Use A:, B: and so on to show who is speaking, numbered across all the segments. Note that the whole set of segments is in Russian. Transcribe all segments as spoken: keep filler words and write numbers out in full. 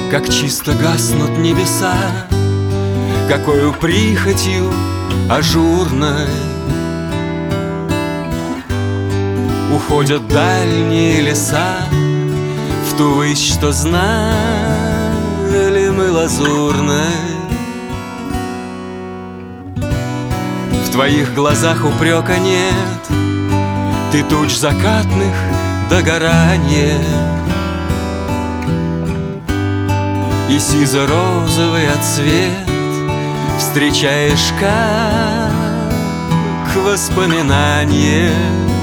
A: как чисто гаснут небеса, какою прихотью ажурной уходят дальние леса в ту высь, что знали мы лазурной. В твоих глазах упрека нет, ты туч закатных догоранье, и сизо-розовый отцвет встречаешь как воспоминание.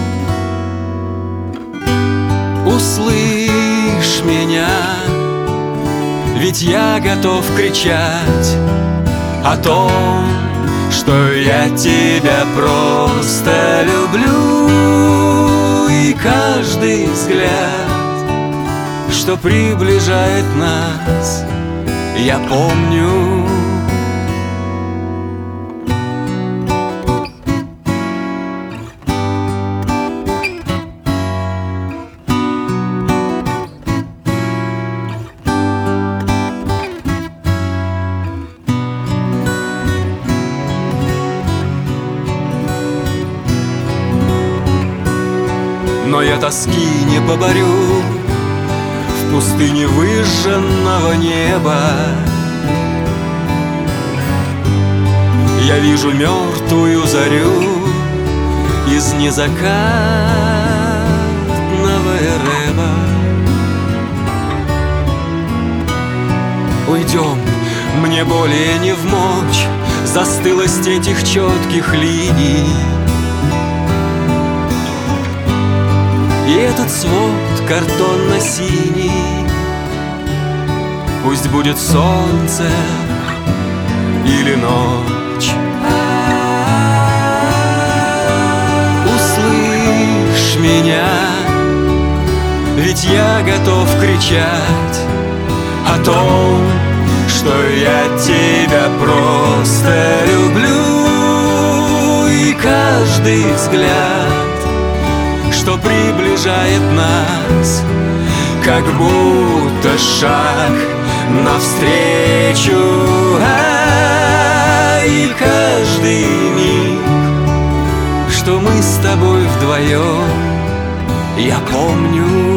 A: Услышь меня, ведь я готов кричать о том, что я тебя просто люблю. И каждый взгляд, что приближает нас, я помню. Но я тоски не поборю в пустыне выжженного неба. Я вижу мертвую зарю из незакатного эреба. Уйдем, мне более не вмочь застылость этих четких линий. И этот свод картонно-синий, пусть будет солнце или ночь. Услышь меня, ведь я готов кричать о том, что я тебя просто люблю. И каждый взгляд, что приближает нас, как будто шаг навстречу. А, и каждый миг, что мы с тобой вдвоем, я помню.